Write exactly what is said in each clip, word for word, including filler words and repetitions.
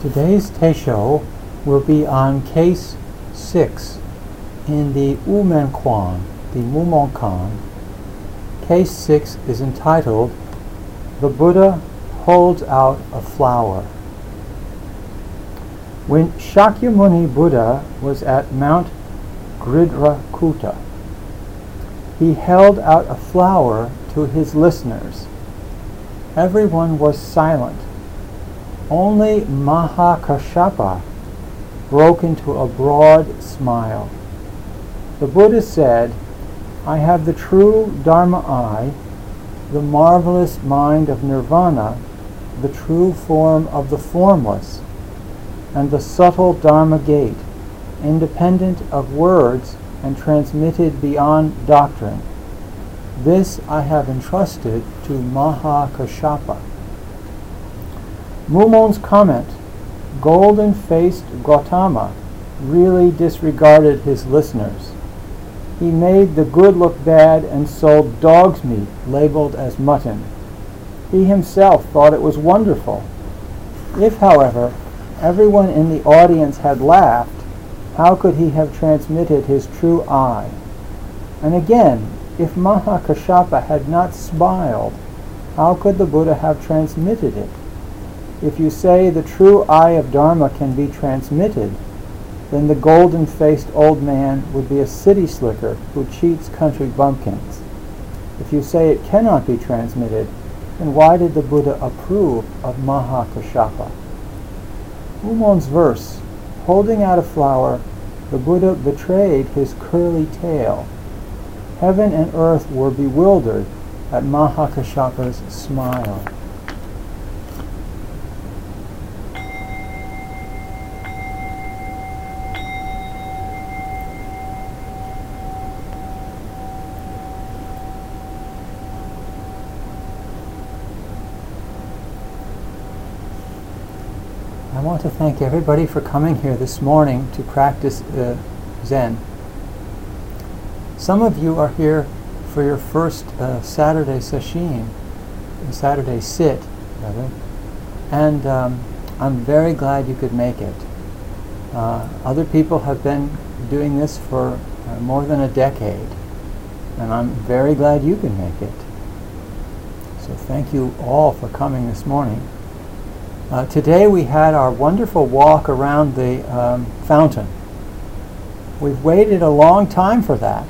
Today's Teisho will be on case six in the Umenquan, the Mumonkan. Case six is entitled, The Buddha Holds Out a Flower. When Shakyamuni Buddha was at Mount Gridhakuta, he held out a flower to his listeners. Everyone was silent. Only Mahakashapa broke into a broad smile. The Buddha said, I have the true Dharma eye, the marvelous mind of nirvana, the true form of the formless, and the subtle Dharma gate, independent of words and transmitted beyond doctrine. This I have entrusted to Mahakashapa. Mumon's comment, golden-faced Gautama, really disregarded his listeners. He made the good look bad and sold dog's meat labeled as mutton. He himself thought it was wonderful. If, however, everyone in the audience had laughed, how could he have transmitted his true eye? And again, if Mahakashapa had not smiled, how could the Buddha have transmitted it? If you say the true eye of Dharma can be transmitted, then the golden-faced old man would be a city slicker who cheats country bumpkins. If you say it cannot be transmitted, then why did the Buddha approve of Mahakashapa? Mumon's verse, holding out a flower, the Buddha betrayed his curly tail. Heaven and earth were bewildered at Mahakashapa's smile. I want to thank everybody for coming here this morning to practice uh, Zen. Some of you are here for your first uh, Saturday sesshin, Saturday sit, rather, and um, I'm very glad you could make it. Uh, other people have been doing this for uh, more than a decade, and I'm very glad you can make it. So thank you all for coming this morning. Uh, today we had our wonderful walk around the um, fountain. We've waited a long time for that.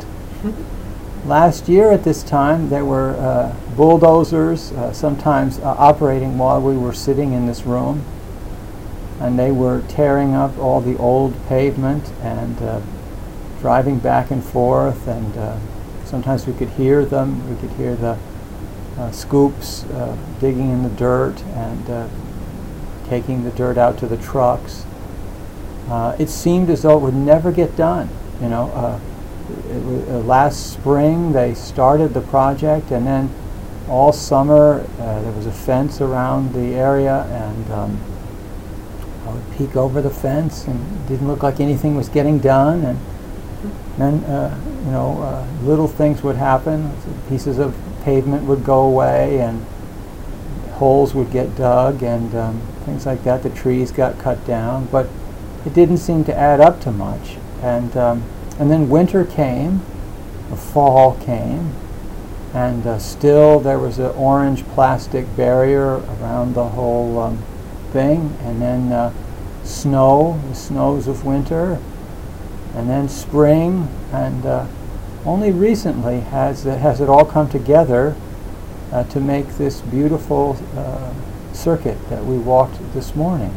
Last year at this time there were uh, bulldozers uh, sometimes uh, operating while we were sitting in this room, and they were tearing up all the old pavement and uh, driving back and forth, and uh, sometimes we could hear them. We could hear the uh, scoops uh, digging in the dirt and uh, taking the dirt out to the trucks. Uh, it seemed as though it would never get done. You know, uh, it, it, uh, last spring they started the project, and then all summer uh, there was a fence around the area, and um, I would peek over the fence, and it didn't look like anything was getting done. And then, uh, you know, uh, little things would happen. Pieces of pavement would go away, and holes would get dug, and um, things like that. The trees got cut down, but it didn't seem to add up to much. And um, and then winter came, the fall came, and uh, still there was an orange plastic barrier around the whole um, thing. And then uh, snow, the snows of winter, and then spring, and uh, only recently has it, has it all come together uh, to make this beautiful uh, circuit that we walked this morning.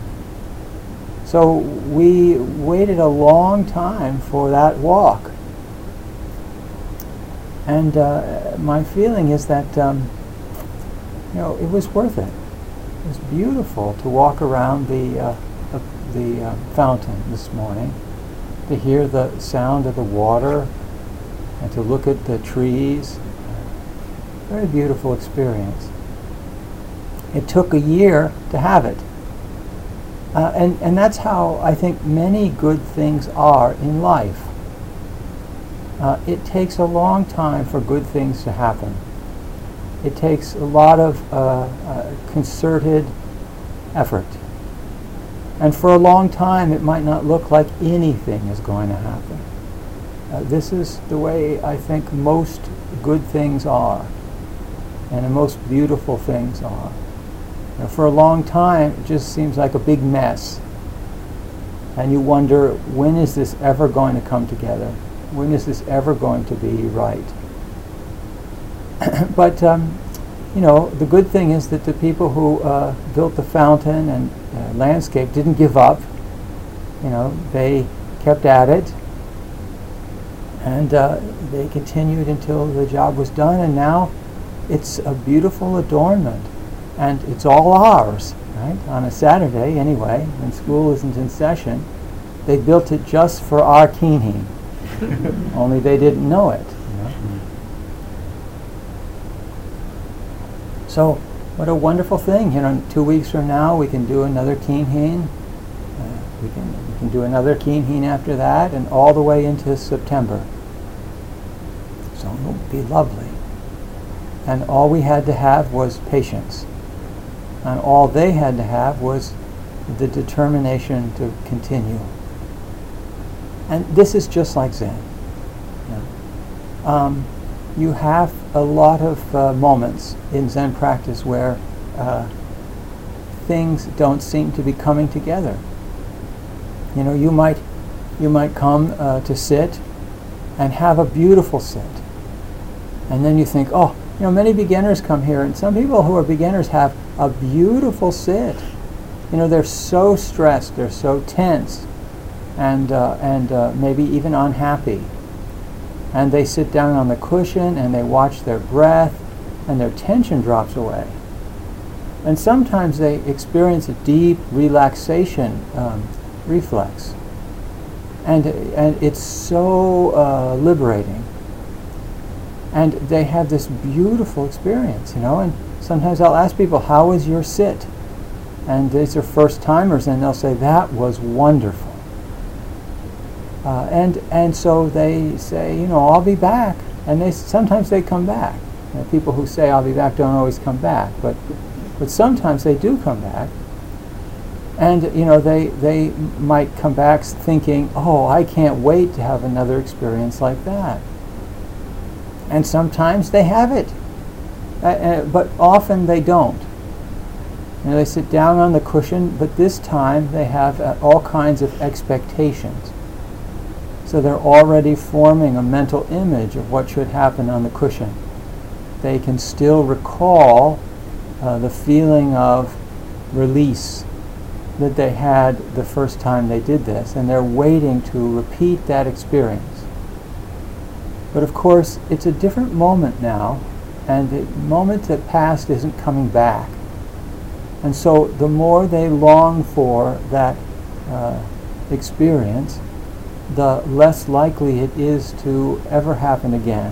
So we waited a long time for that walk. And uh, my feeling is that um, you know, it was worth it. It was beautiful to walk around the, uh, the, the uh, fountain this morning, to hear the sound of the water, and to look at the trees. Very beautiful experience. It took a year to have it. Uh, and, and that's how I think many good things are in life. Uh, it takes a long time for good things to happen. It takes a lot of uh, uh, concerted effort. And for a long time, it might not look like anything is going to happen. Uh, this is the way I think most good things are, and the most beautiful things are. You know, for a long time, it just seems like a big mess. And you wonder, when is this ever going to come together? When is this ever going to be right? But, um, you know, the good thing is that the people who uh, built the fountain and uh, landscape didn't give up. You know, they kept at it, and uh, they continued until the job was done, and now it's a beautiful adornment, and it's all ours, right? On a Saturday, anyway, when school isn't in session, they built it just for our kinhin. Only they didn't know it. You know? So, what a wonderful thing! You know, two weeks from now we can do another kinhin. Uh, we can we can do another kinhin after that, and all the way into September. So it will be lovely. And all we had to have was patience, and all they had to have was the determination to continue. And this is just like Zen. You know. Um, you have a lot of uh, moments in Zen practice where uh, things don't seem to be coming together. You know, you might you might come uh, to sit and have a beautiful sit, and then you think, oh, you know, many beginners come here, and some people who are beginners have a beautiful sit. You know, they're so stressed, they're so tense, and uh, and uh, maybe even unhappy. And they sit down on the cushion and they watch their breath, and their tension drops away. And sometimes they experience a deep relaxation um, reflex, and and it's so uh, liberating. And they have this beautiful experience, you know. And sometimes I'll ask people, "How was your sit?" And these are first timers, and they'll say, "That was wonderful." Uh, and and so they say, you know, "I'll be back," and they sometimes they come back. You know, people who say, "I'll be back," don't always come back, but but sometimes they do come back. And you know, they they might come back thinking, "Oh, I can't wait to have another experience like that." And sometimes they have it, uh, uh, but often they don't. You know, they sit down on the cushion, but this time they have uh, all kinds of expectations. So they're already forming a mental image of what should happen on the cushion. They can still recall uh, the feeling of release that they had the first time they did this, and they're waiting to repeat that experience. But of course, it's a different moment now, and the moment that passed isn't coming back. And so the more they long for that uh, experience, the less likely it is to ever happen again.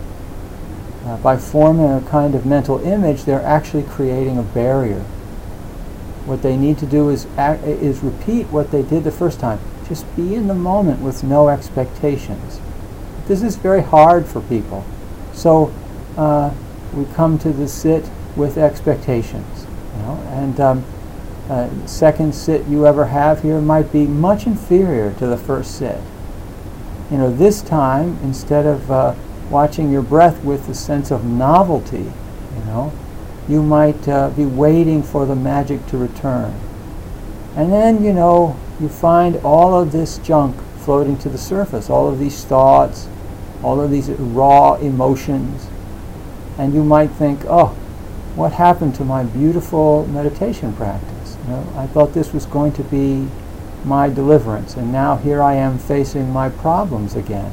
Uh, by forming a kind of mental image, they're actually creating a barrier. What they need to do is act, is repeat what they did the first time. Just be in the moment with no expectations. This is very hard for people. So uh, we come to the sit with expectations. You know, and um, uh, second sit you ever have here might be much inferior to the first sit. You know, this time, instead of uh, watching your breath with the sense of novelty, you know, you might uh, be waiting for the magic to return. And then, you know, you find all of this junk floating to the surface, all of these thoughts, all of these raw emotions, and you might think, oh, what happened to my beautiful meditation practice? You know, I thought this was going to be my deliverance, and now here I am facing my problems again.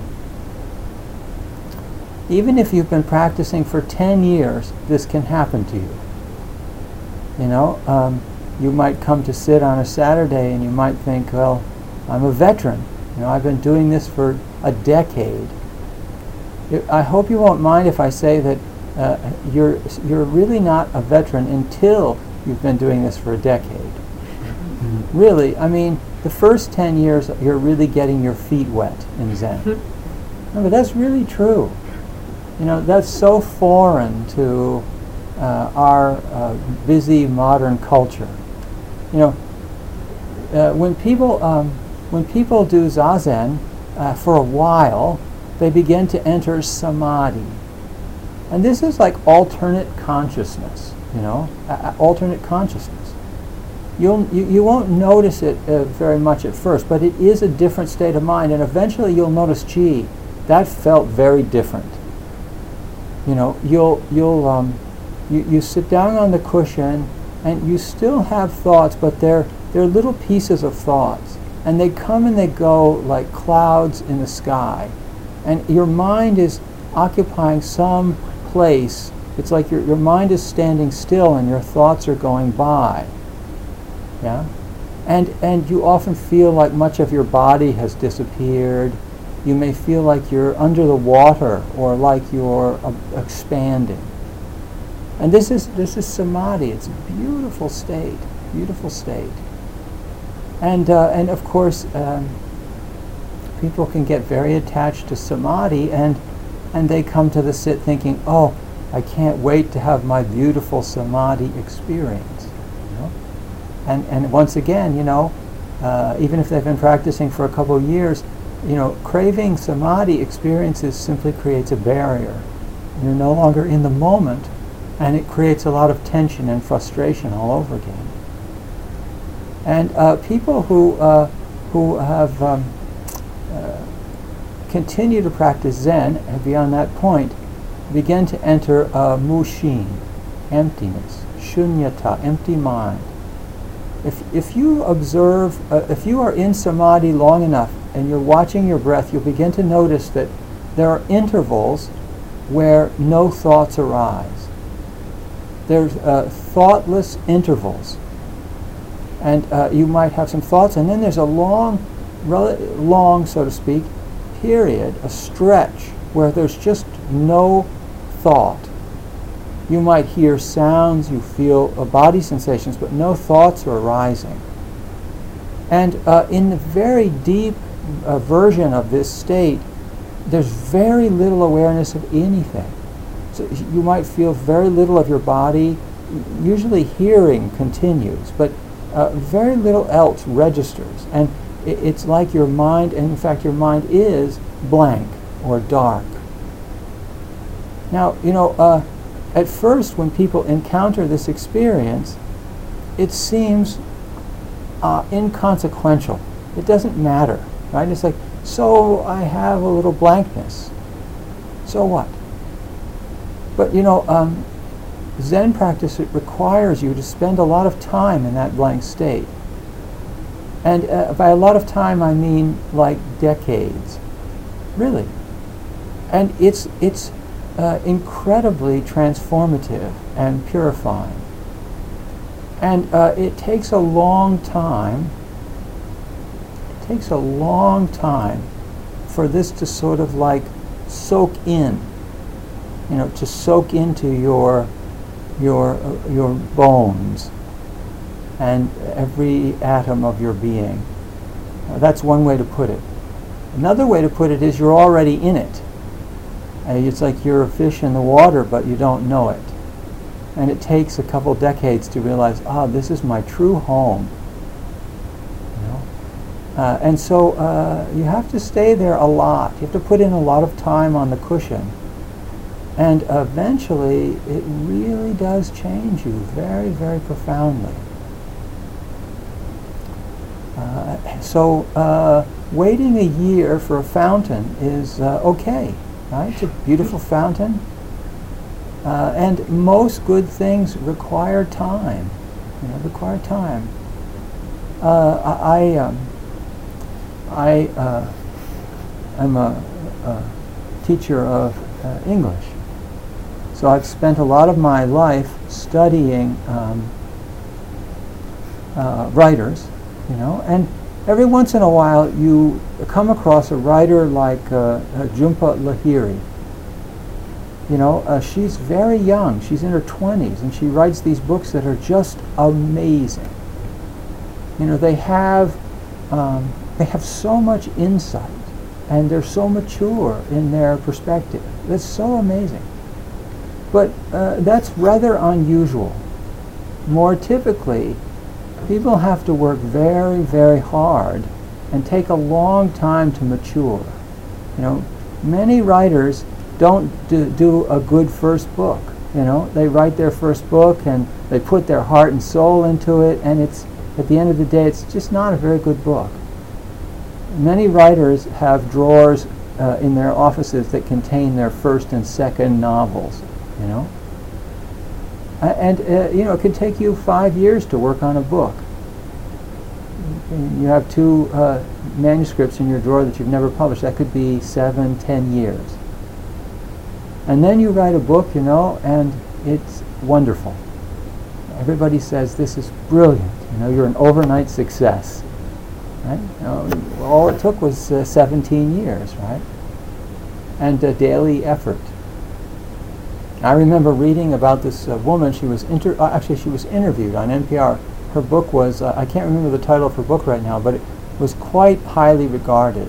Even if you've been practicing for ten years, this can happen to you. You know, um, you might come to sit on a Saturday and you might think, well, I'm a veteran. You know, I've been doing this for a decade. It, I hope you won't mind if I say that uh, you're you're really not a veteran until you've been doing this for a decade. Mm-hmm. Really, I mean, the first ten years you're really getting your feet wet in Zen. No, but that's really true. You know, that's so foreign to uh, our uh, busy modern culture. You know, uh, when people um, when people do zazen uh, for a while, they begin to enter samadhi, and this is like alternate consciousness. You know, uh, alternate consciousness. You'll you, you won't notice it uh, very much at first, but it is a different state of mind, and eventually you'll notice, gee, that felt very different. You know, you'll you'll um, you, you sit down on the cushion, and you still have thoughts, but they're they're little pieces of thoughts, and they come and they go like clouds in the sky, and your mind is occupying some place. It's like your your mind is standing still, and your thoughts are going by. Yeah, and and you often feel like much of your body has disappeared. You may feel like you're under the water, or like you're uh, expanding. And this is this is samadhi. It's a beautiful state, beautiful state. And uh, and of course, um, people can get very attached to samadhi, and and they come to the sit thinking, oh, I can't wait to have my beautiful samadhi experience. You know? And and once again, you know, uh, even if they've been practicing for a couple of years, you know, craving samadhi experiences simply creates a barrier. You're no longer in the moment, and it creates a lot of tension and frustration all over again. And uh, people who uh, who have um, uh, continued to practice Zen and beyond that point begin to enter uh, mushin, emptiness, shunyata, empty mind. If if you observe, uh, if you are in samadhi long enough and you're watching your breath, you'll begin to notice that there are intervals where no thoughts arise. There's uh, thoughtless intervals. And uh, you might have some thoughts, and then there's a long, rel- long, so to speak, period, a stretch, where there's just no thought. You might hear sounds, you feel uh, body sensations, but no thoughts are arising. And uh, in the very deep uh, version of this state, there's very little awareness of anything. So you might feel very little of your body. Usually hearing continues, but uh, very little else registers. And it, it's like your mind, and in fact your mind is blank or dark. Now, you know, uh, at first when people encounter this experience, it seems uh, inconsequential. It doesn't matter, right? It's like, so I have a little blankness. So what? But you know, um, Zen practice, it requires you to spend a lot of time in that blank state. And uh, by a lot of time, I mean like decades, really. And it's it's uh, incredibly transformative and purifying. And uh, it takes a long time. It takes a long time for this to sort of like soak in. You know, to soak into your your uh, your bones and every atom of your being. Uh, that's one way to put it. Another way to put it is you're already in it. Uh, it's like you're a fish in the water, but you don't know it. And it takes a couple decades to realize, ah, this is my true home. You know? Uh, and so uh, you have to stay there a lot. You have to put in a lot of time on the cushion. And eventually, it really does change you very, very profoundly. Uh, so, uh, waiting a year for a fountain is uh, okay, right? It's a beautiful fountain. Uh, and most good things require time, you know, require time. Uh, I, I, um, I uh, am a, a teacher of uh, English. So I've spent a lot of my life studying um, uh, writers, you know, and every once in a while you come across a writer like uh, uh, Jhumpa Lahiri. You know, uh, she's very young. She's in her twenties, and she writes these books that are just amazing. You know, they have um, they have so much insight, and they're so mature in their perspective. That's so amazing. But uh, that's rather unusual. More typically, people have to work very, very hard and take a long time to mature. You know, many writers don't do, do a good first book. You know, they write their first book and they put their heart and soul into it, and it's, at the end of the day, it's just not a very good book. Many writers have drawers uh, in their offices that contain their first and second novels, you know. Uh, and, uh, you know, it can take you five years to work on a book. You have two uh, manuscripts in your drawer that you've never published. That could be seven, ten years. And then you write a book, you know, and it's wonderful. Everybody says, this is brilliant. You know, you're an overnight success. Right? You know, all it took was uh, seventeen years, right? And a daily effort. I remember reading about this uh, woman. She was inter- uh, actually she was interviewed on N P R. Her book was, uh, I can't remember the title of her book right now, but it was quite highly regarded.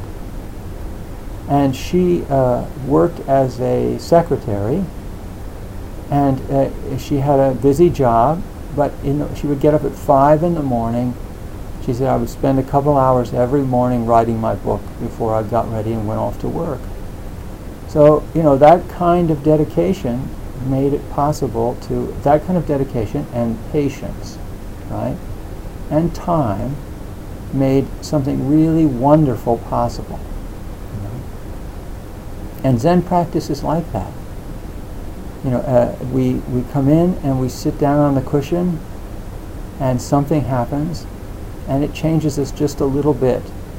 And she uh, worked as a secretary, and uh, she had a busy job, but in the, she would get up at five in the morning. She said, I would spend a couple hours every morning writing my book before I got ready and went off to work. So, you know, that kind of dedication made it possible to, that kind of dedication and patience, right, and time made something really wonderful possible. You know? And Zen practice is like that. You know, uh, we, we come in and we sit down on the cushion and something happens and it changes us just a little bit.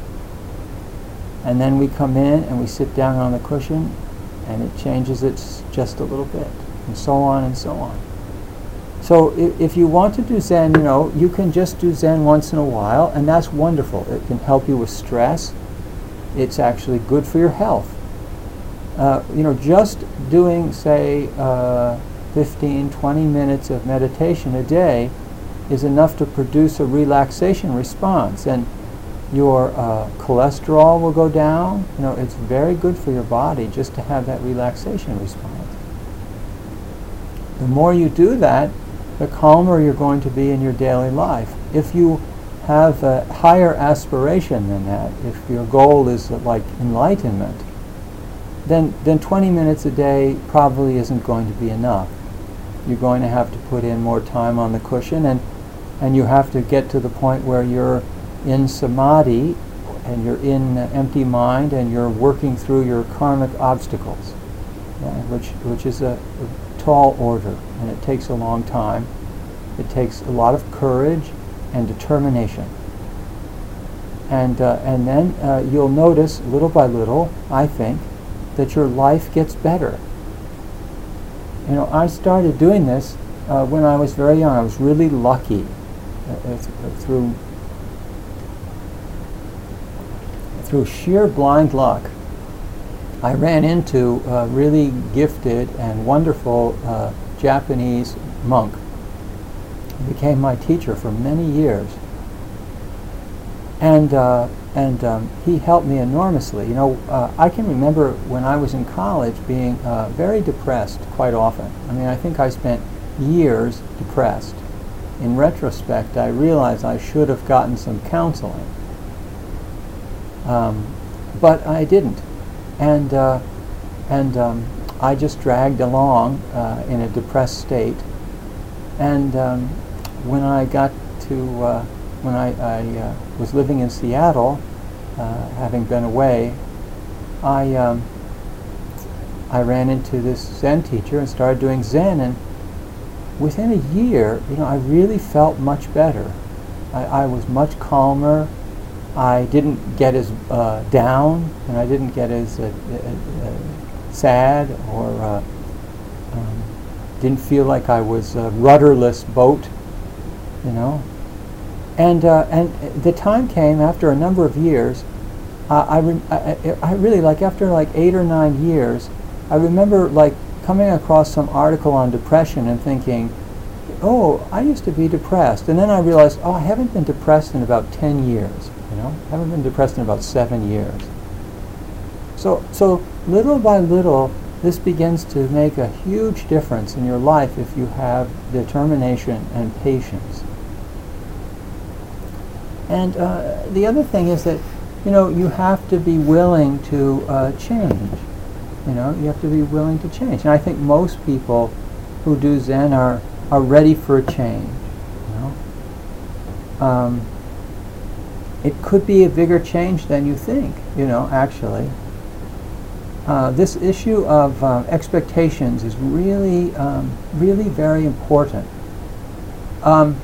And then we come in and we sit down on the cushion and it changes it just a little bit, and so on and so on. So if, if you want to do Zen, you know, you can just do Zen once in a while, and that's wonderful. It can help you with stress. It's actually good for your health. Uh, you know, just doing, say, uh, fifteen, twenty minutes of meditation a day is enough to produce a relaxation response, and your uh, cholesterol will go down. You know, it's very good for your body just to have that relaxation response. The more you do that, the calmer you're going to be in your daily life. If you have a higher aspiration than that, if your goal is uh, like enlightenment, then then twenty minutes a day probably isn't going to be enough. You're going to have to put in more time on the cushion, and and you have to get to the point where you're in samadhi and you're in uh, empty mind and you're working through your karmic obstacles, yeah, which which is a, a tall order, and it takes a long time. It takes a lot of courage and determination. And uh, and then uh, you'll notice little by little, I think, that your life gets better. You know, I started doing this uh, when I was very young. I was really lucky uh, th- through through sheer blind luck. I ran into a really gifted and wonderful uh, Japanese monk. He became my teacher for many years. And uh, and um, he helped me enormously. You know, uh, I can remember when I was in college being uh, very depressed quite often. I mean, I think I spent years depressed. In retrospect, I realized I should have gotten some counseling. Um, but I didn't. And uh, and um, I just dragged along uh, in a depressed state. And um, when I got to uh, when I, I uh, was living in Seattle, uh, having been away, I um, I ran into this Zen teacher and started doing Zen, and within a year, you know, I really felt much better. I, I was much calmer. I didn't get as uh, down, and I didn't get as uh, uh, uh, sad, or uh, um, didn't feel like I was a rudderless boat, you know. And uh, and the time came after a number of years. Uh, I, re- I I really like after like eight or nine years, I remember like coming across some article on depression and thinking, oh, I used to be depressed, and then I realized, oh, I haven't been depressed in about ten years. You know, I haven't been depressed in about seven years. So so little by little, this begins to make a huge difference in your life if you have determination and patience. and uh, the other thing is that, you know, you have to be willing to uh, change. You know, you have to be willing to change. And I think most people who do Zen are, are ready for a change. You know? Um, it could be a bigger change than you think, you know, actually. Uh, this issue of uh, expectations is really, um, really very important. Um,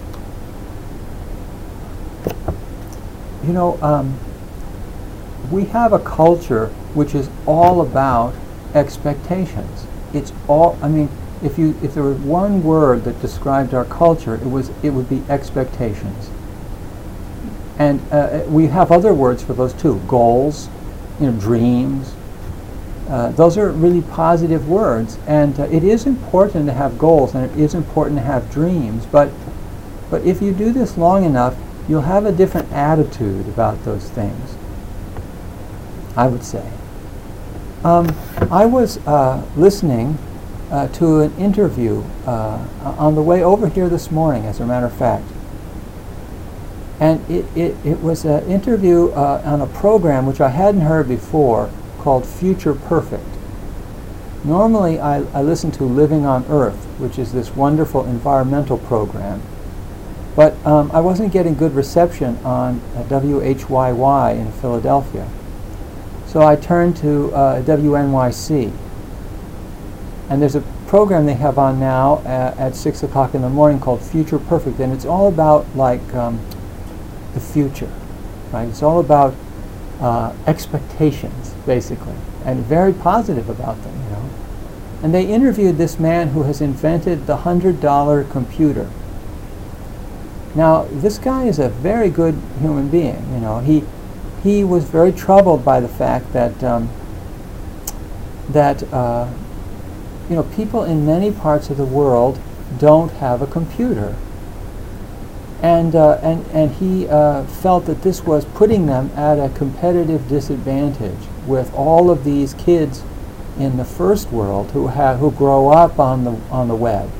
you know, um, we have a culture which is all about expectations. It's all, I mean, if you if there was one word that described our culture, it was it would be expectations. And uh, we have other words for those too. Goals, you know, dreams. Uh, those are really positive words, and uh, it is important to have goals, and it is important to have dreams. But but if you do this long enough, you'll have a different attitude about those things, I would say. Um, I was uh, listening uh, to an interview uh, on the way over here this morning, as a matter of fact. And it, it, it was an interview uh, on a program which I hadn't heard before, called Future Perfect. Normally I, I listen to Living on Earth, which is this wonderful environmental program. But um, I wasn't getting good reception on uh, W H Y Y in Philadelphia. So I turned to uh, W N Y C. And there's a program they have on now uh, at six o'clock in the morning called Future Perfect, and it's all about like um, the future, right? It's all about uh, expectations, basically, and very positive about them, you know. And they interviewed this man who has invented the hundred dollar computer. Now, this guy is a very good human being, you know. He he was very troubled by the fact that um, that uh, you know, people in many parts of the world don't have a computer, and uh, and and he uh, felt that this was putting them at a competitive disadvantage with all of these kids in the first world who have who grow up on the on the web.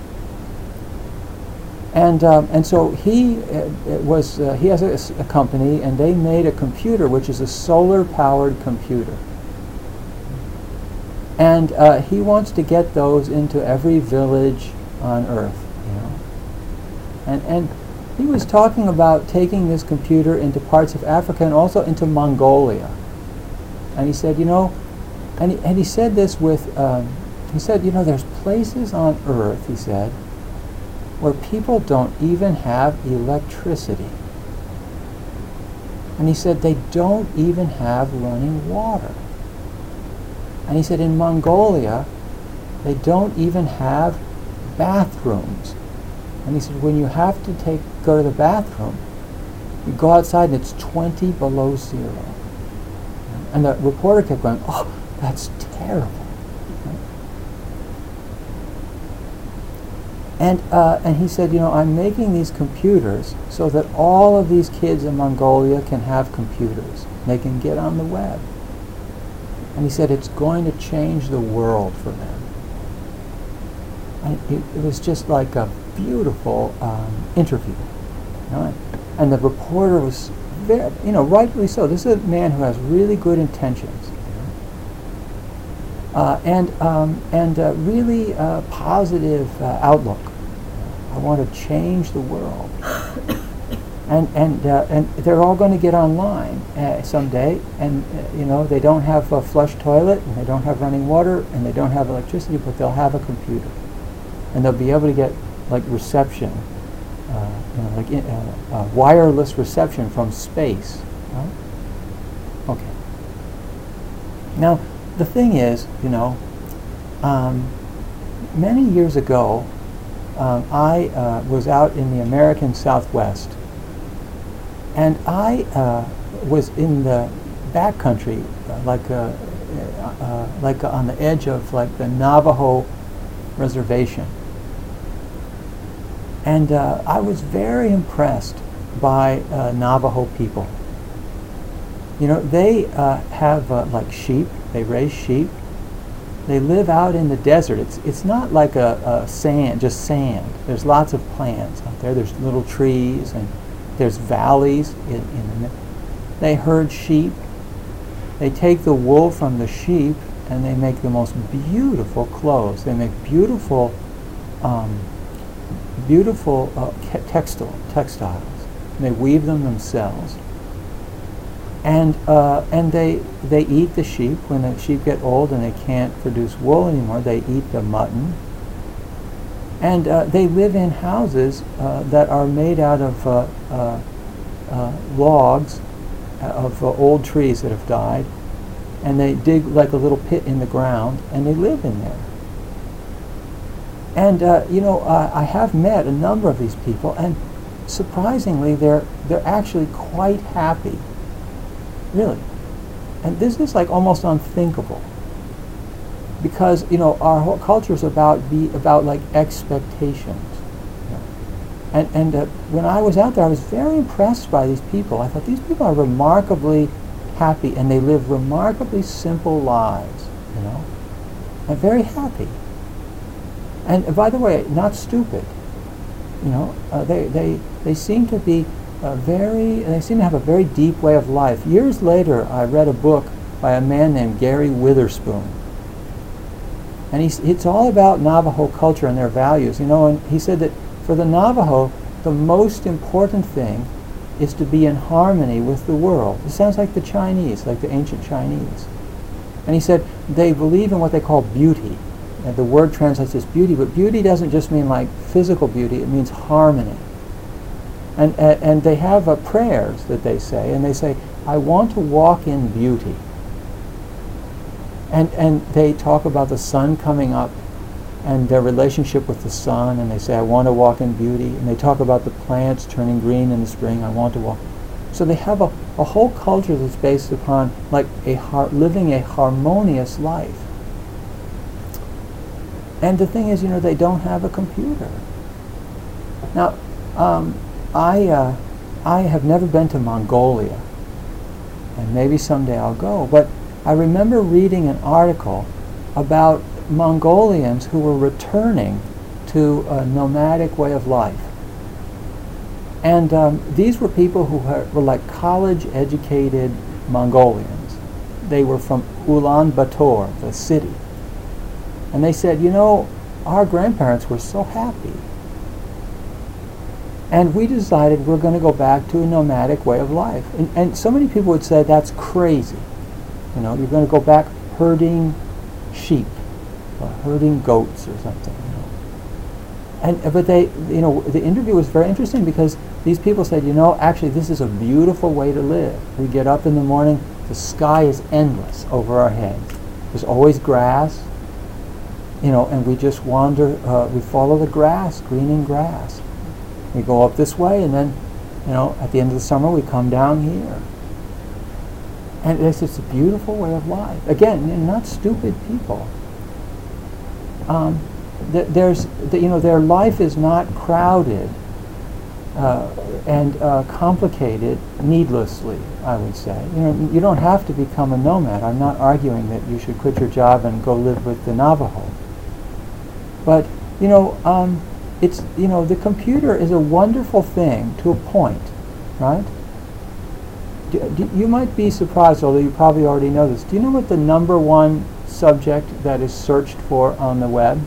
And um, and so he uh, was uh, he has a, a company, and they made a computer which is a solar-powered computer. And uh, he wants to get those into every village on Earth, you know. And and he was talking about taking this computer into parts of Africa and also into Mongolia. And he said, you know, and he, and he said this with, um, he said, you know, there's places on Earth, he said, where people don't even have electricity. And he said they don't even have running water. And he said in Mongolia, they don't even have bathrooms. And he said when you have to take go to the bathroom, you go outside and it's twenty below zero. And the reporter kept going, oh, that's terrible. And uh, and he said, you know, I'm making these computers so that all of these kids in Mongolia can have computers. They can get on the web. And he said it's going to change the world for them. And it, it was just like a beautiful um, interview. You know? And the reporter was very, you know, rightly so. This is a man who has really good intentions. Uh, and um, and uh, really uh, positive uh, outlook. I want to change the world, and and uh, and they're all going to get online uh, someday. And uh, you know, they don't have a flush toilet, and they don't have running water, and they don't have electricity, but they'll have a computer, and they'll be able to get like reception, uh, you know, like in, uh, uh, wireless reception from space. Right? Okay. Now. The thing is, you know, um, many years ago, um, I uh, was out in the American Southwest, and I uh, was in the backcountry, uh, like uh, uh, like on the edge of like the Navajo reservation, and uh, I was very impressed by uh, Navajo people. You know, they uh, have uh, like sheep. They raise sheep. They live out in the desert. It's it's not like a, a sand, just sand. There's lots of plants out there. There's little trees, and there's valleys in, in the, they herd sheep. They take the wool from the sheep and they make the most beautiful clothes. They make beautiful, um, beautiful uh, textile textiles. And they weave them themselves. And uh, and they they eat the sheep. When the sheep get old and they can't produce wool anymore, they eat the mutton. And uh, they live in houses uh, that are made out of uh, uh, uh, logs of uh, old trees that have died. And they dig like a little pit in the ground, and they live in there. And uh, you know, uh, I have met a number of these people, and surprisingly, they're they're actually quite happy, really. And this is like almost unthinkable, because you know our whole culture is about be about like expectations. You know? And and uh, when I was out there, I was very impressed by these people. I thought these people are remarkably happy, and they live remarkably simple lives, you know, and very happy. And uh, by the way, not stupid, you know. Uh, they they they seem to be uh, very. They seem to have a very deep way of life. Years later, I read a book by a man named Gary Witherspoon, and he's it's all about Navajo culture and their values, you know. And he said that for the Navajo, the most important thing is to be in harmony with the world. It sounds like the Chinese, like the ancient Chinese. And he said they believe in what they call beauty. And the word translates as beauty, but beauty doesn't just mean like physical beauty, it means harmony. And uh, and they have uh, prayers that they say, and they say, I want to walk in beauty. And and they talk about the sun coming up and their relationship with the sun, and they say, I want to walk in beauty. And they talk about the plants turning green in the spring, I want to walk. So they have a, a whole culture that's based upon like a har- living a harmonious life. And the thing is, you know, they don't have a computer. Now, um, I, uh, I have never been to Mongolia, and maybe someday I'll go, but I remember reading an article about Mongolians who were returning to a nomadic way of life. And um, these were people who ha- were like college-educated Mongolians. They were from Ulaanbaatar, the city. And they said, you know, our grandparents were so happy. And we decided we're going to go back to a nomadic way of life. And, and so many people would say, that's crazy. You know, you're going to go back herding sheep, or herding goats or something, you know. And uh, but they, you know, the interview was very interesting because these people said, you know, actually this is a beautiful way to live. We get up in the morning, the sky is endless over our heads. There's always grass, you know, and we just wander, uh, we follow the grass, greening grass. We go up this way, and then, you know, at the end of the summer we come down here. And it's just a beautiful way of life. Again, you know, not stupid people. Um, th- there's, th- you know, their life is not crowded uh, and uh, complicated needlessly, I would say. You know, you don't have to become a nomad. I'm not arguing that you should quit your job and go live with the Navajo. But, you know, um, it's, you know, the computer is a wonderful thing to a point, right? Do, do, you might be surprised, although you probably already know this. Do you know what the number one subject that is searched for on the web?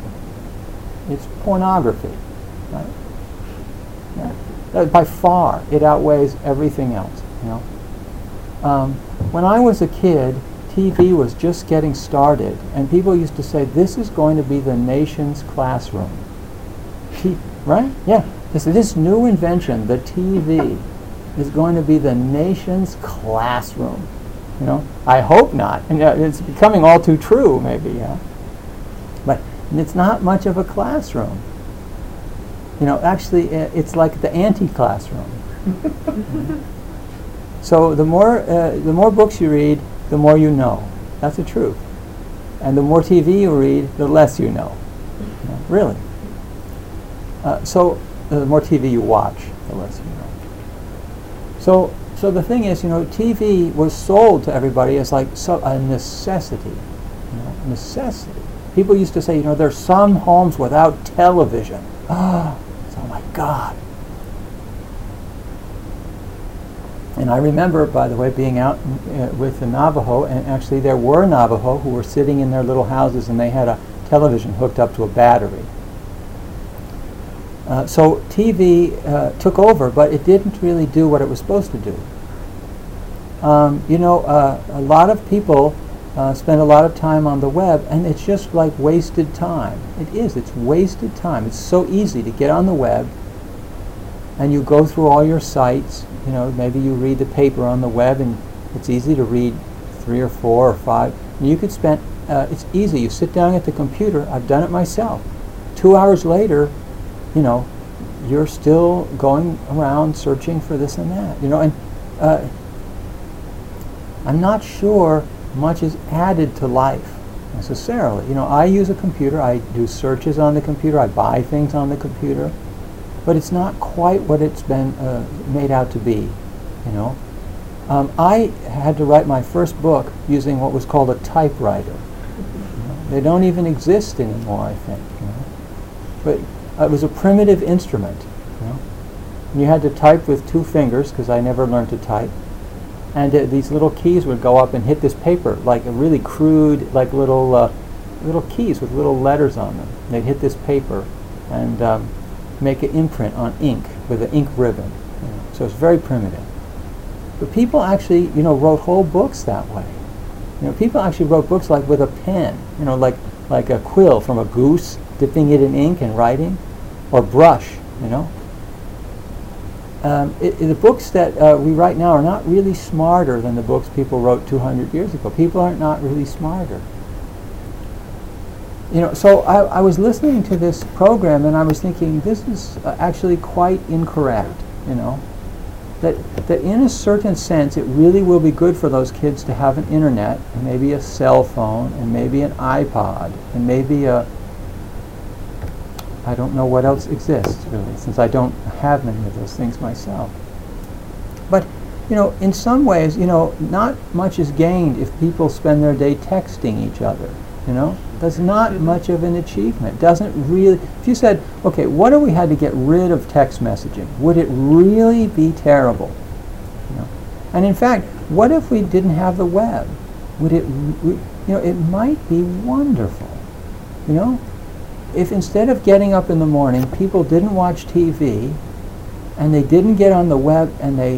It's pornography, right? Yeah. Uh, by far, it outweighs everything else, you know. Um, when I was a kid, T V was just getting started, and people used to say, this is going to be the nation's classroom. T- right? Yeah. This, this new invention, the T V, is going to be the nation's classroom. You know, I hope not. And uh, it's becoming all too true, maybe. Yeah. But it's not much of a classroom. You know, actually, uh, it's like the anti-classroom. Mm-hmm. So the more uh, the more books you read, the more you know. That's the truth. And the more T V you read, the less you know. You know, really. Uh, so uh, the more T V you watch, the less you know. So, so the thing is, you know, T V was sold to everybody as like so, a necessity, you know, necessity. People used to say, you know, there's some homes without television. Ah, oh, oh my God. And I remember, by the way, being out uh, with the Navajo, and actually there were Navajo who were sitting in their little houses and they had a television hooked up to a battery. Uh, so T V uh, took over, but it didn't really do what it was supposed to do. Um, you know, uh, a lot of people uh, spend a lot of time on the web, and it's just like wasted time. It is. It's wasted time. It's so easy to get on the web, and you go through all your sites. You know, maybe you read the paper on the web, and it's easy to read three or four or five. And you could spend. Uh, it's easy. You sit down at the computer. I've done it myself. Two hours later, you know, you're still going around searching for this and that. You know, and uh, I'm not sure much is added to life necessarily. You know, I use a computer. I do searches on the computer. I buy things on the computer. But it's not quite what it's been uh, made out to be, you know. Um, I had to write my first book using what was called a typewriter. You know, they don't even exist anymore, I think. You know. But uh, it was a primitive instrument, you know. And you had to type with two fingers, because I never learned to type. And uh, these little keys would go up and hit this paper, like a really crude, like little, uh, little keys with little letters on them. They'd hit this paper, and um, make an imprint on ink with an ink ribbon. You know. So it's very primitive. But people actually, you know, wrote whole books that way. You know, people actually wrote books like with a pen, you know, like like a quill from a goose, dipping it in ink and writing, or brush, you know. Um, it, it, the books that uh, we write now are not really smarter than the books people wrote two hundred years ago. People aren't not really smarter. You know, so I, I was listening to this program and I was thinking, this is uh, actually quite incorrect, you know. That, that in a certain sense, it really will be good for those kids to have an internet, and maybe a cell phone, and maybe an iPod, and maybe a, I don't know what else exists, really, since I don't have many of those things myself. But, you know, in some ways, you know, not much is gained if people spend their day texting each other, you know. That's not much of an achievement. Doesn't really, if you said, okay, what if we had to get rid of text messaging? Would it really be terrible? You know? And in fact, what if we didn't have the web? Would it, you know, it might be wonderful. You know? If instead of getting up in the morning, people didn't watch T V, and they didn't get on the web, and they,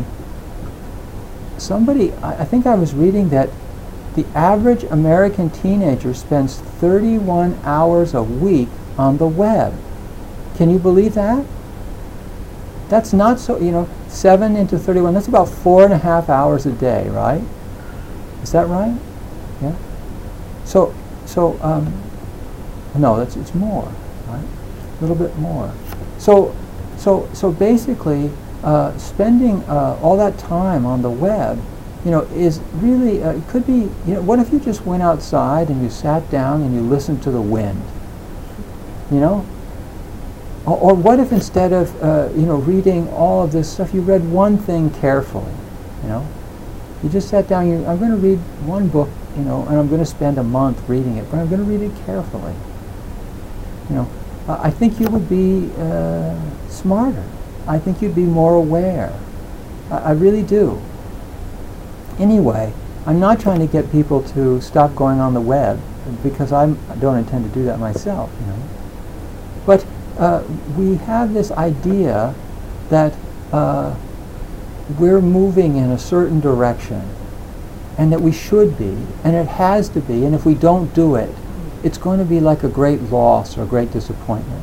somebody, I, I think I was reading that the average American teenager spends thirty-one hours a week on the web. Can you believe that? That's not so, you know, seven into thirty-one, that's about four and a half hours a day, right? Is that right? Yeah? So, so, um, no, that's, it's more, right? A little bit more. So, so, so basically, uh, spending uh, all that time on the web, you know, is really, uh, it could be, you know, what if you just went outside and you sat down and you listened to the wind, you know? Or, or what if instead of, uh, you know, reading all of this stuff, you read one thing carefully, you know? You just sat down, you, I'm going to read one book, you know, and I'm going to spend a month reading it, but I'm going to read it carefully. You know, uh, I think you would be uh, smarter. I think you'd be more aware. I, I really do. Anyway, I'm not trying to get people to stop going on the web, because I'm, I don't intend to do that myself, you know. But uh, we have this idea that uh, we're moving in a certain direction, and that we should be, and it has to be, and if we don't do it, it's going to be like a great loss or a great disappointment.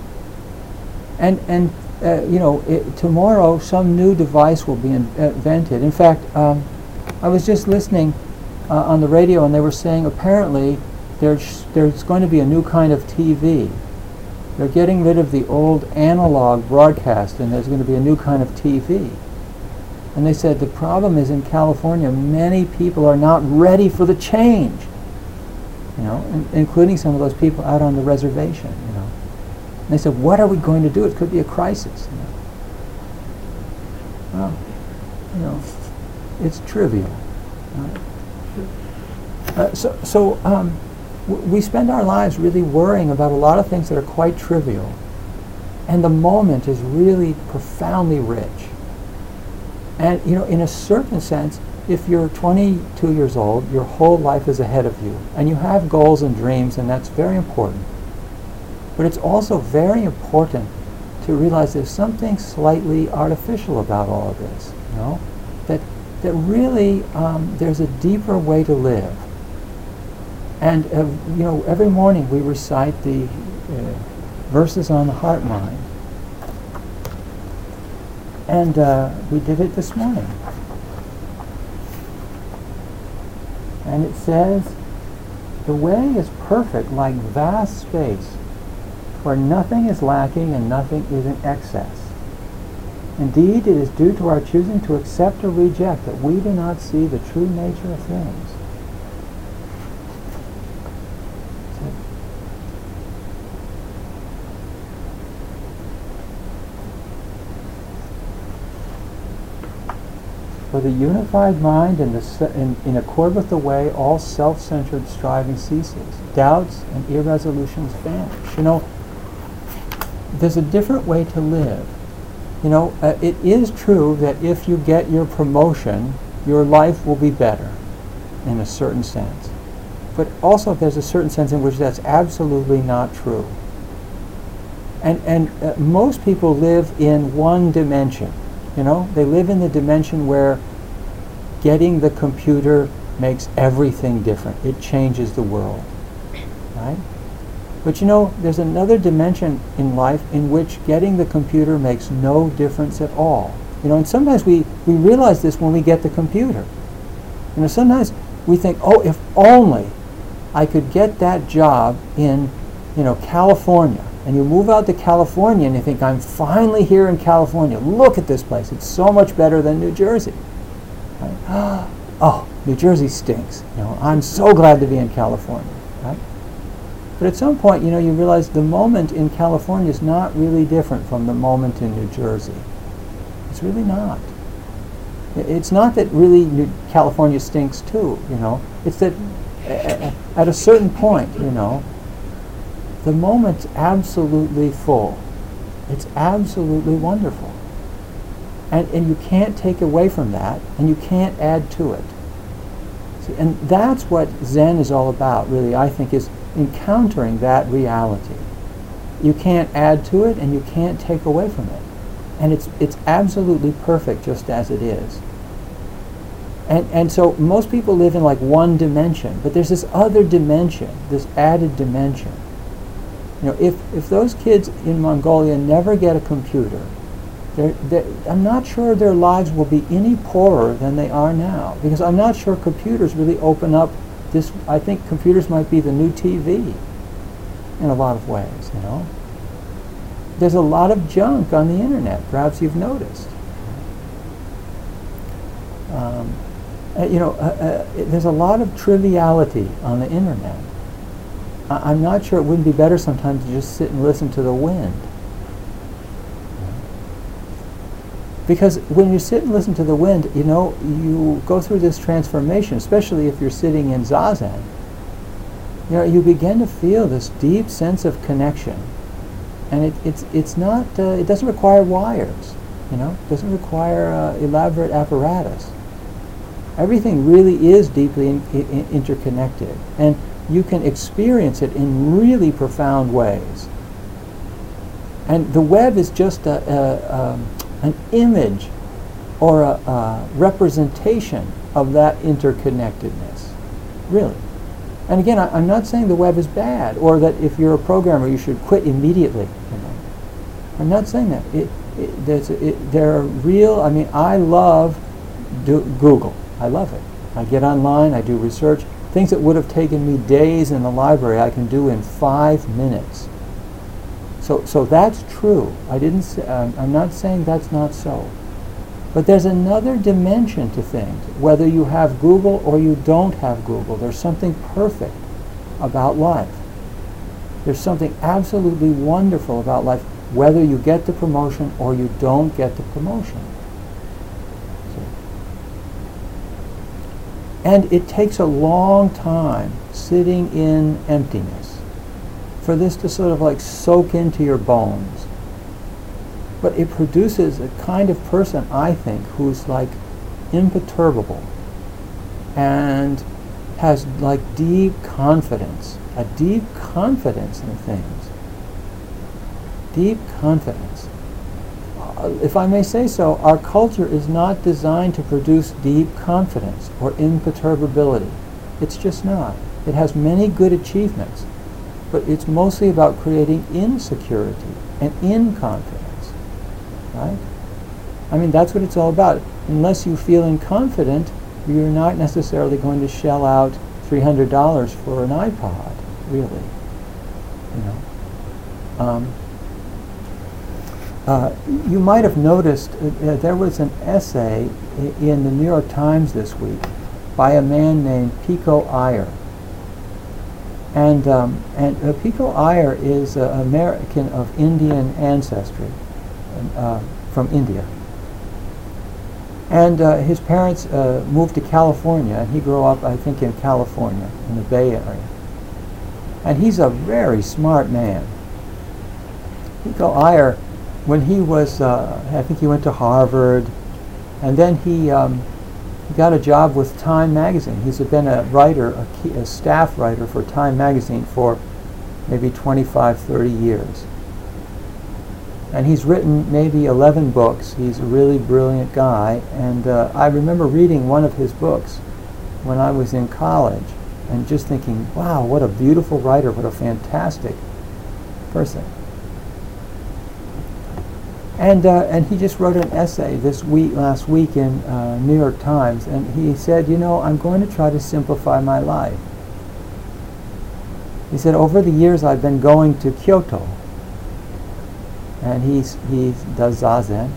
And, and uh, you know, it, tomorrow some new device will be in, uh, invented. In fact, um, I was just listening uh, on the radio, and they were saying apparently there's, there's going to be a new kind of T V. They're getting rid of the old analog broadcast, and there's going to be a new kind of T V. And they said the problem is in California, many people are not ready for the change, you know, in, including some of those people out on the reservation, you know. And they said, what are we going to do? It could be a crisis, you know. Well, you know, it's trivial. Right? Uh, so so um, w- we spend our lives really worrying about a lot of things that are quite trivial, and the moment is really profoundly rich. And, you know, in a certain sense, if you're twenty-two years old, your whole life is ahead of you, and you have goals and dreams, and that's very important. But it's also very important to realize there's something slightly artificial about all of this, you know, that that really um, there's a deeper way to live. And uh, you know, every morning we recite the uh, verses on the heart mind, and uh, we did it this morning. And it says, "The way is perfect like vast space, where nothing is lacking and nothing is in excess. Indeed, it is due to our choosing to accept or reject that we do not see the true nature of things." So, for the unified mind in, the se- in, in accord with the way, all self-centered striving ceases. Doubts and irresolutions vanish. You know, there's a different way to live. You know, uh, it is true that if you get your promotion, your life will be better, in a certain sense. But also there's a certain sense in which that's absolutely not true. And, and uh, most people live in one dimension. You know, they live in the dimension where getting the computer makes everything different. It changes the world, right? But you know, there's another dimension in life in which getting the computer makes no difference at all. You know, and sometimes we, we realize this when we get the computer. You know, sometimes we think, oh, if only I could get that job in, you know, California. And you move out to California and you think, I'm finally here in California. Look at this place. It's so much better than New Jersey. Right? Oh, New Jersey stinks. You know, I'm so glad to be in California. Right? But at some point, you know, you realize the moment in California is not really different from the moment in New Jersey. It's really not. It's not that really New California stinks too, you know. It's that uh, at a certain point, you know, the moment's absolutely full. It's absolutely wonderful. And, and you can't take away from that, and you can't add to it. See, and that's what Zen is all about, really, I think, is encountering that reality. You can't add to it, and you can't take away from it. And it's it's absolutely perfect just as it is. And and so most people live in like one dimension, but there's this other dimension, this added dimension. You know, if, if those kids in Mongolia never get a computer, they're, they're, I'm not sure their lives will be any poorer than they are now, because I'm not sure computers really open up this. I think computers might be the new T V in a lot of ways, you know. There's a lot of junk on the internet, perhaps you've noticed. Um, uh, you know, uh, uh, there's a lot of triviality on the internet. I- I'm not sure it wouldn't be better sometimes to just sit and listen to the wind. Because when you sit and listen to the wind, you know, you go through this transformation, especially if you're sitting in Zazen. You know, you begin to feel this deep sense of connection. And it, it's it's not, uh, it doesn't require wires, you know, it doesn't require uh, elaborate apparatus. Everything really is deeply in, in, interconnected, and you can experience it in really profound ways. And the web is just a, a, um, an image or a, a representation of that interconnectedness, really. And again, I, I'm not saying the web is bad, or that if you're a programmer you should quit immediately. You know. I'm not saying that. It, it, there's, it, there are real, I mean, I love do, Google. I love it. I get online, I do research. Things that would have taken me days in the library, I can do in five minutes. So, so that's true. I didn't. Say, um, I'm not saying that's not so. But there's another dimension to things. Whether you have Google or you don't have Google, there's something perfect about life. There's something absolutely wonderful about life, whether you get the promotion or you don't get the promotion. And it takes a long time sitting in emptiness for this to sort of like soak into your bones. but it produces a kind of person, I think, who's like imperturbable and has like deep confidence, a deep confidence in things. Deep confidence. Uh, if I may say so, our culture is not designed to produce deep confidence or imperturbability. It's just not. It has many good achievements, but it's mostly about creating insecurity and inconfidence, right? I mean, that's what it's all about. Unless you feel inconfident, you're not necessarily going to shell out three hundred dollars for an iPod, really, you know. Um, uh, you might have noticed uh, uh, there was an essay I- in the New York Times this week by a man named Pico Iyer. And, um, and uh, Pico Iyer is an American of Indian ancestry, uh, from India. And uh, his parents uh, moved to California, and he grew up, I think, in California, in the Bay Area. And he's a very smart man. Pico Iyer, when he was, uh, I think he went to Harvard, and then he, um, he got a job with Time magazine. He's been a writer, a, key, a staff writer for Time magazine for maybe twenty-five, thirty years. And he's written maybe eleven books. He's a really brilliant guy. And uh, I remember reading one of his books when I was in college and just thinking, wow, what a beautiful writer, what a fantastic person. And uh, and he just wrote an essay this week, last week in uh, New York Times, and he said, you know, I'm going to try to simplify my life. He said, over the years I've been going to Kyoto, and he's, he does Zazen.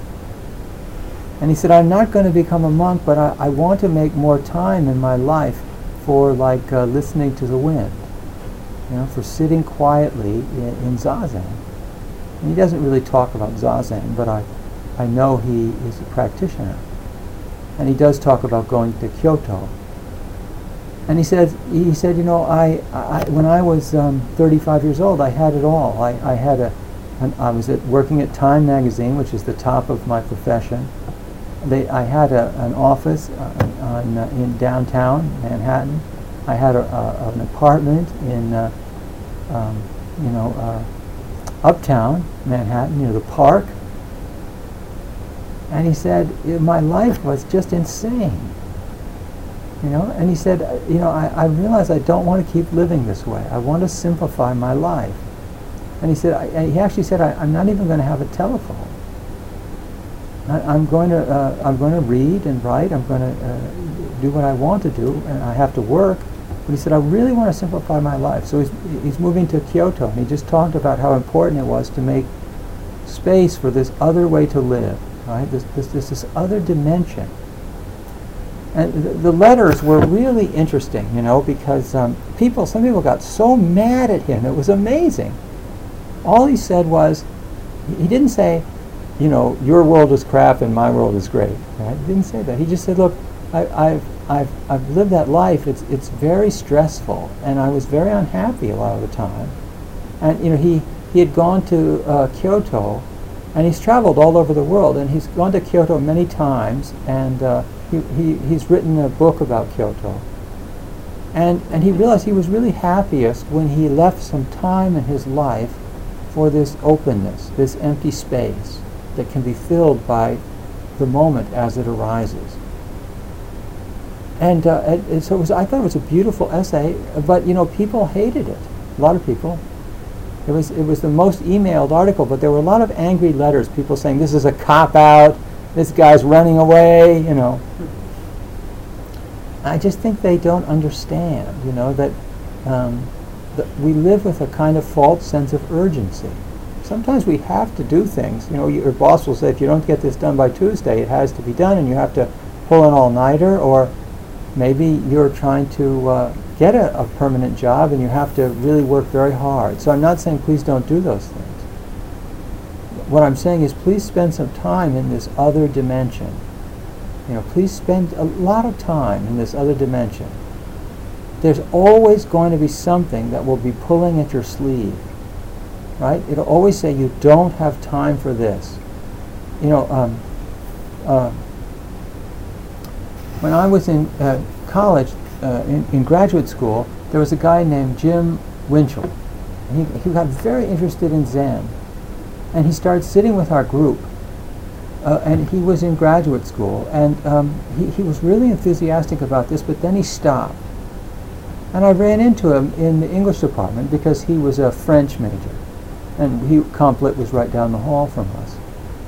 And he said, I'm not going to become a monk, but I, I want to make more time in my life for like uh, listening to the wind, you know, for sitting quietly in, in Zazen. And he doesn't really talk about Zazen, but I, I know he is a practitioner. And he does talk about going to Kyoto. And he said, he said, you know, I, I when I was um, thirty-five years old, I had it all. I, I had a And I was at, working at Time magazine, which is the top of my profession. They, I had a, an office uh, on, uh, in downtown Manhattan. I had a, a, an apartment in, uh, um, you know, uh, uptown Manhattan near the park. And he said, my life was just insane. You know, and he said, you know, I, I realize I don't want to keep living this way. I want to simplify my life. And he said, I, he actually said, I, I'm not even going to have a telephone. I, I'm going to, uh, I'm going to read and write. I'm going to uh, do what I want to do, and I have to work. But he said, I really want to simplify my life. So he's, he's moving to Kyoto, and he just talked about how important it was to make space for this other way to live, right? This, this, this, this other dimension. And th- the letters were really interesting, you know, because um, people, some people got so mad at him. It was amazing. All he said was, he didn't say, you know, your world is crap and my world is great. Right? He didn't say that. He just said, look, I, I've, I've, I've lived that life. It's, it's very stressful, and I was very unhappy a lot of the time. And you know, he, he had gone to uh, Kyoto, and he's traveled all over the world, and he's gone to Kyoto many times, and uh, he, he, he's written a book about Kyoto. And, and he realized he was really happiest when he left some time in his life for this openness, this empty space that can be filled by the moment as it arises. And, uh, and, and so it was, I thought it was a beautiful essay, but you know, people hated it. A lot of people. It was, it was the most emailed article, but there were a lot of angry letters, people saying this is a cop-out, this guy's running away, you know. I just think they don't understand, you know, that um, we live with a kind of false sense of urgency. Sometimes we have to do things. You know, your boss will say, if you don't get this done by Tuesday, it has to be done, and you have to pull an all-nighter, or maybe you're trying to uh, get a, a permanent job, and you have to really work very hard. So I'm not saying please don't do those things. What I'm saying is please spend some time in this other dimension. You know, please spend a lot of time in this other dimension. There's always going to be something that will be pulling at your sleeve. right? It'll always say you don't have time for this. You know, um, uh, when I was in uh, college, uh, in, in graduate school, there was a guy named Jim Winchell. And he, he got very interested in Zen. And he started sitting with our group. Uh, and he was in graduate school. And um, he, he was really enthusiastic about this, but then he stopped. And I ran into him in the English department because he was a French major. And he, Comp Lit was right down the hall from us.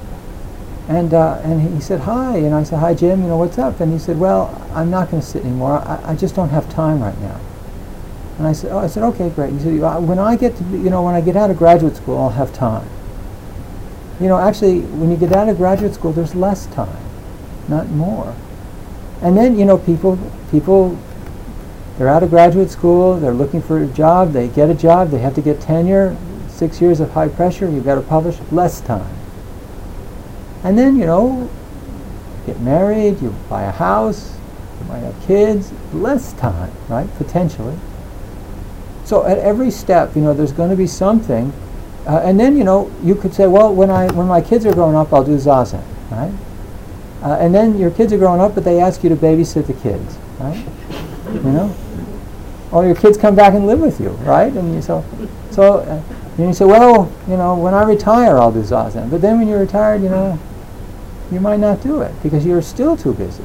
And uh, and he said, hi. And I said, hi, Jim, you know, what's up? And he said, well, I'm not going to sit anymore. I, I just don't have time right now. And I said, oh, I said, okay, great. He said, when I get to, be, you know, when I get out of graduate school, I'll have time. You know, actually, when you get out of graduate school, there's less time, not more. And then, you know, people, people, they're out of graduate school, they're looking for a job, they get a job, they have to get tenure, six years of high pressure, you've got to publish, less time. And then, you know, get married, you buy a house, you might have kids, less time, right, potentially. So at every step, you know, there's going to be something. Uh, and then, you know, you could say, well, when I when my kids are growing up, I'll do Zazen, right? Uh, and then your kids are growing up, but they ask you to babysit the kids, right? You know? Or your kids come back and live with you, right? And you so, so uh, and you say, well, you know, when I retire, I'll do Zazen. But then when you're retired, you know, you might not do it because you're still too busy.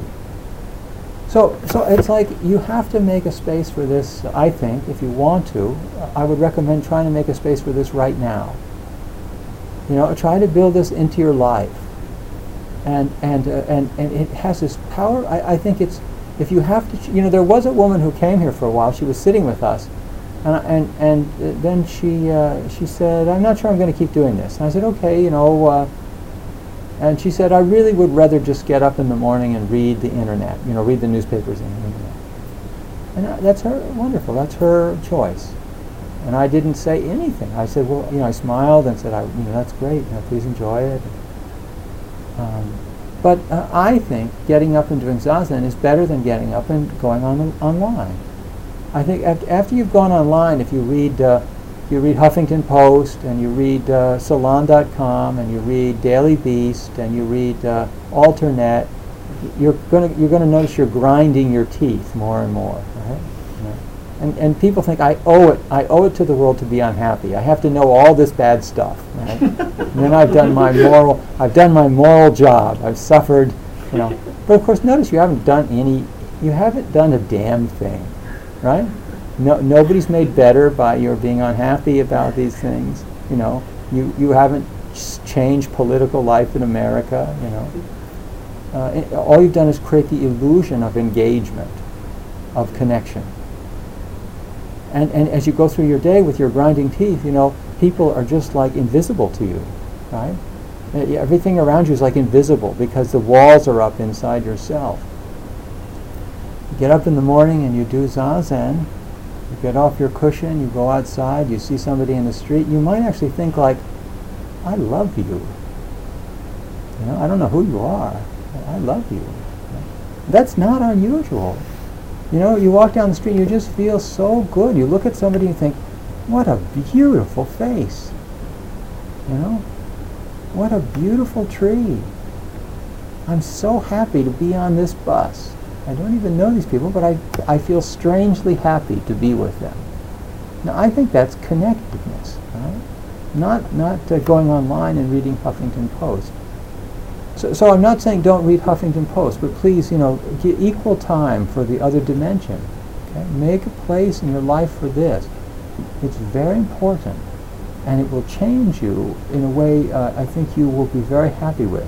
So, so it's like you have to make a space for this, I think, if you want to. I would recommend trying to make a space for this right now. You know, try to build this into your life. And and uh, and, and it has this power. I, I think it's, if you have to, ch- you know, there was a woman who came here for a while. She was sitting with us. And and, and uh, then she uh, she said, I'm not sure I'm going to keep doing this. And I said, okay, you know, uh, and she said, I really would rather just get up in the morning and read the internet, you know, read the newspapers and the internet. And uh, that's her, wonderful, that's her choice. And I didn't say anything. I said, well, you know, I smiled and said, I, you know, that's great, you know, please enjoy it. Um, but uh, I think getting up and doing Zazen is better than getting up and going on the, online. I think after, after you've gone online, if you read uh, you read Huffington Post, and you read uh, Salon dot com, and you read Daily Beast, and you read uh, Alternet, you're gonna you're gonna notice you're grinding your teeth more and more, right? Yeah. And and people think I owe it I owe it to the world to be unhappy. I have to know all this bad stuff, right? And then I've done my moral I've done my moral job. I've suffered, you know. But of course, notice you haven't done any. You haven't done a damn thing, right? No, nobody's made better by your being unhappy about these things. You know, you you haven't ch- changed political life in America. You know, uh, it, all you've done is create the illusion of engagement, of connection. And and as you go through your day with your grinding teeth, you know, people are just like invisible to you, right? Uh, everything around you is like invisible because the walls are up inside yourself. You get up in the morning and you do Zazen. You get off your cushion, you go outside, you see somebody in the street, you might actually think like, I love you. You know, I don't know who you are, but I love you. That's not unusual. You know, you walk down the street and you just feel so good. You look at somebody and think, what a beautiful face. You know, what a beautiful tree. I'm so happy to be on this bus. I don't even know these people, but I, I feel strangely happy to be with them. Now, I think that's connectedness, right? Not not uh, going online and reading Huffington Post. So, so I'm not saying don't read Huffington Post, but please, you know, give equal time for the other dimension. Okay? Make a place in your life for this. It's very important, and it will change you in a way uh, I think you will be very happy with.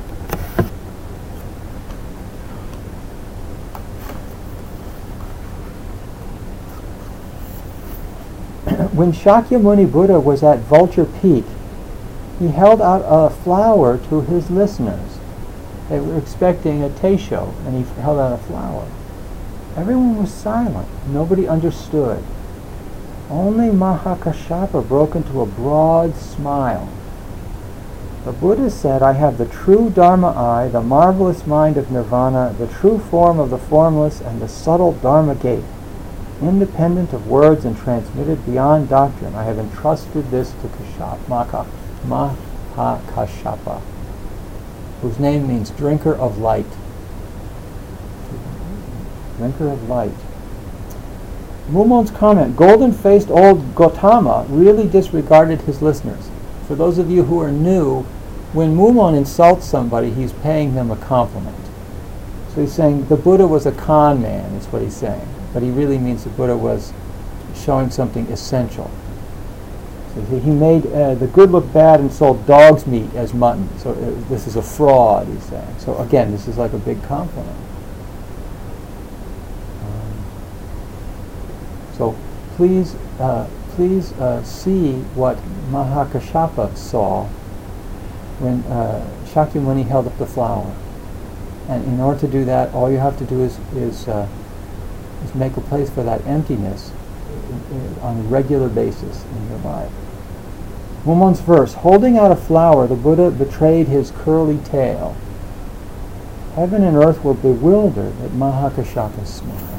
When Shakyamuni Buddha was at Vulture Peak, he held out a flower to his listeners. They were expecting a teisho, and he held out a flower. Everyone was silent. Nobody understood. Only Mahakashapa broke into a broad smile. The Buddha said, I have the true Dharma eye, the marvelous mind of nirvana, the true form of the formless, and the subtle Dharma gate. independent of words and transmitted beyond doctrine. I have entrusted this to Kashapa, Mahakashapa, whose name means drinker of light. Drinker of light. Mumon's comment, golden-faced old Gautama really disregarded his listeners. For those of you who are new, when Mumon insults somebody, he's paying them a compliment. So he's saying the Buddha was a con man, is what he's saying. But he really means the Buddha was showing something essential. So he made uh, the good look bad and sold dog's meat as mutton. So uh, this is a fraud, he's saying. So again, this is like a big compliment. Um, so please, uh, please uh, see what Mahakashapa saw when uh, Shakyamuni held up the flower. And in order to do that, all you have to do is is, uh, is make a place for that emptiness on a regular basis in your life. Mumon's verse, holding out a flower, the Buddha betrayed his curly tail. Heaven and earth were bewildered at Mahakashapa's smile.